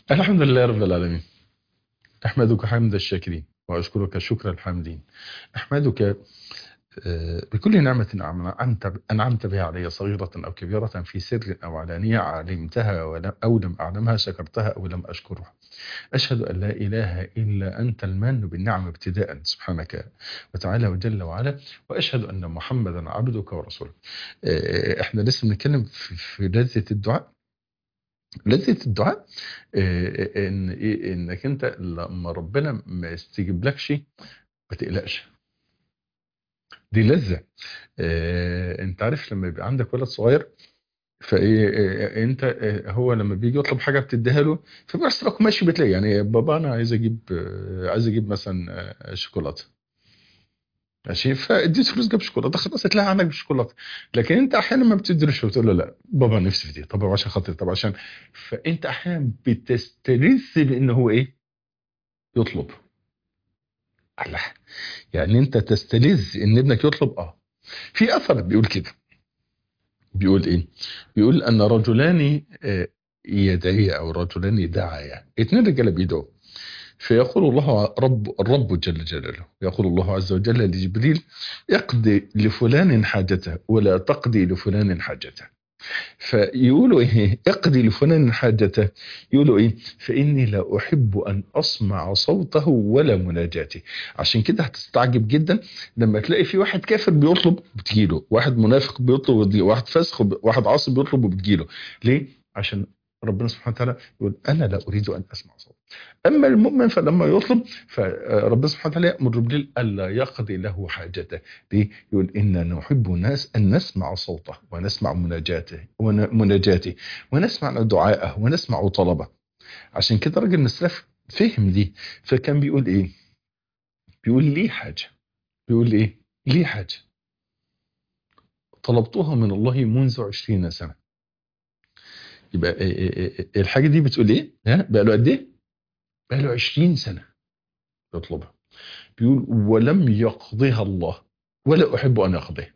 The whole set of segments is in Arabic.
الحمد لله رب العالمين. أحمدك حمد الشاكرين وأشكرك شكر الحامدين. أحمدك بكل نعمة أنعمت بها علي، صغيرة أو كبيرة، في سر أو علانية، علمتها أو لم أعلمها، شكرتها أو لم أشكرها. أشهد أن لا إله إلا أنت المن بالنعم ابتداء، سبحانك وتعالى وجل وعلا. وأشهد أن محمدا عبدك ورسولك. إحنا لسه بنتكلم في لذة الدعاء. لذة الدعاء ان ايه، انك انت لما ربنا ما يستجيبلكش ما تقلقش. دي لذة. انت عارف لما يبقى عندك ولد صغير، فايه انت هو لما بيجي يطلب حاجه بتديها له، فبيحصل لك ماشي بتلاقي يعني بابا انا عايز اجيب عايز اجيب مثلا شوكولاته. ماشي، فاديته فلوس جاب شوكولاته، خلاص هتلاقي عندك بالشوكولاته. لكن انت احيانا ما بتديلوش وتقول له لا بابا نفسي في دي، طب عشان خاطري، طب عشان. فانت احيانا بتستلذ بان هو ايه، يطلب. الله، يعني انت تستلذ ان ابنك يطلب. في اثر بيقول كده، بيقول ايه، بيقول ان رجلان يدعيا او رجلان دعايا، اتنين رجاله بيدعوا. فيقول الله الرب جل جلاله، يقول الله عز وجل لجبريل: اقضي لفلان حاجته ولا تقضي لفلان حاجته. فيقولوا ايه، اقضي لفلان حاجته، يقولوا ايه، فاني لا احب ان اسمع صوته ولا مناجاته. عشان كده هتستعجب جدا لما تلاقي في واحد كافر بيطلب بتجيله، واحد منافق بيطلب وبتجيله، واحد فاسق واحد عاصي بيطلب وبتجيله. ليه؟ عشان ربنا سبحانه وتعالى يقول انا لا اريد ان اسمع صوته. اما المؤمن فلما يطلب فربنا سبحانه وتعالى يامر جبريل الا يقضي له حاجته. ليه؟ يقول إنا نحب الناس أن نسمع صوته ونسمع مناجاته ونسمع دعاءه ونسمع طلبه. عشان كده راجل من السلف فهم دي، فكان بيقول إيه، بيقول لي حاجة، بيقول إيه، لي حاجة طلبتها من الله منذ 20 سنة. يبقى الحاجة دي بتقول إيه، ها بقى له قد إيه، بقى له 20 سنة يطلبها. بيقول ولم يقضيها الله ولا أحب أن أقضيها.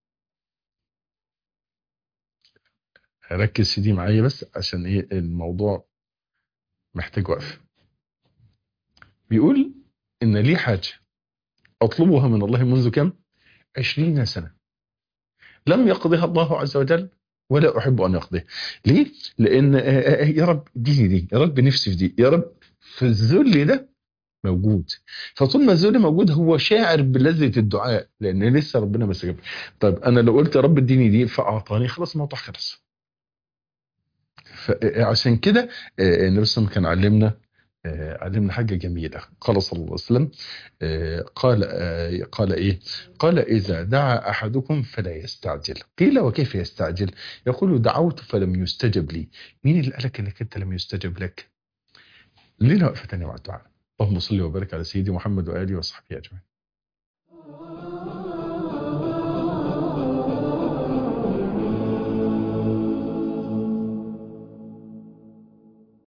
ركز في دي معايا بس عشان إيه الموضوع محتاج وقف. بيقول إن لي حاجة أطلبها من الله منذ كم؟ 20 سنة، لم يقضها الله عز وجل ولا أحب أن يقضيها. ليه؟ لأن يا رب اديني دي، يا رب نفسي في دي، يا رب. في الذل ده موجود. فطول ما الذل موجود هو شاعر بلذة الدعاء، لأن لسه ربنا ما استجاب. طيب أنا لو قلت يا رب اديني دي فأعطاني، خلاص الموضوع خلص. عشان كده النبي صلى الله عليه وسلم كان علمنا حاجة جميلة. قال صلى الله عليه وسلم قال إيه، قال إذا دعا أحدكم فلا يستعجل. قيل وكيف يستعجل؟ يقول دعوت فلم يستجب لي. مين اللي قالك إنك أنت لم يستجب لك؟ لنا وقفة تانية مع الدعاء. اللهم صل وبارك على سيدي محمد وآله وصحبه أجمعين.